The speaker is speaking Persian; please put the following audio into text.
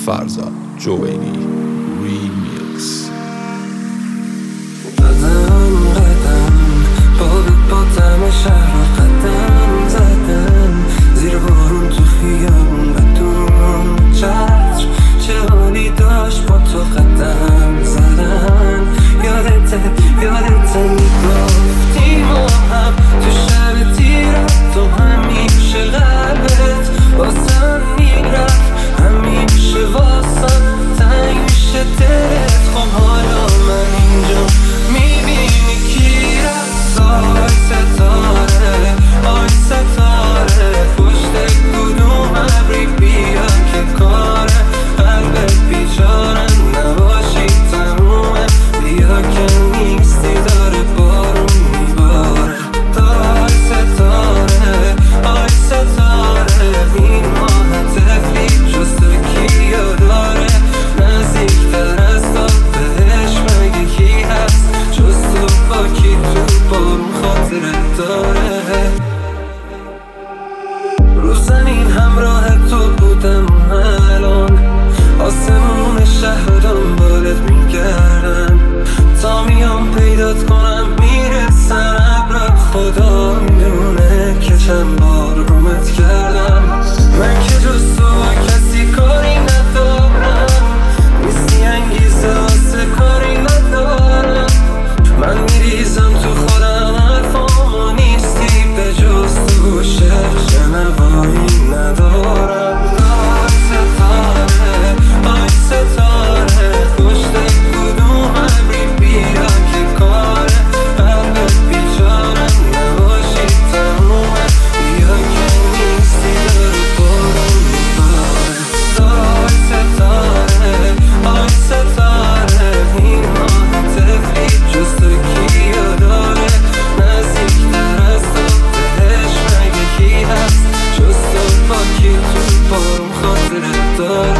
فرزاد جوینی ریمیکس. قدم با دم شهر رو قدم زدم، زیر بارون تو خیابون بدون چتر، چه حالی داشت با تو قدم زدن. یادت میگفتی ما هم تو شب تیرت، تو همیشه قلبت واسم میرفت، همیشه واسم تنگ میشه دلت. خب حالا من اینجا میبینی کی رفت؟ آی ستاره پشت کدوم ابری بیا که کاره قلبت بیچاره نباشی تمومه، بیا که نیستی داره بارون میباره. آی ستاره این ماه تفلی جز تو کیو داره؟ نزدیکتر از تو بهش مگه کی هست جز تو؟ با کی تو بارون خاطرت داره؟ رو زمین همراه تو بودم الان، آسمون شهر رو دنبالت میگردم، تا میام پیدات کنم میرسم ابرا. خدا میدونه که چند بار گمت کردم، من که جز تو کسی کاری ندارم، نیستی انگیزه واسه کاری ندارم. من میریزم تو خودم حرفامو نیستی به جز تو شعر نوایی ندارم. آی ستاره پشت کدوم ابری بیا که کاره قلبت بیچاره نباشی تمومه، بیا که نیستی داره بارون میباره. آی ستاره این ماه تفلی جز تو کیو داره؟ نزدیکتر از تو بهش مگه کی هست جز تو؟ با کی تو بارون خاطرت داره؟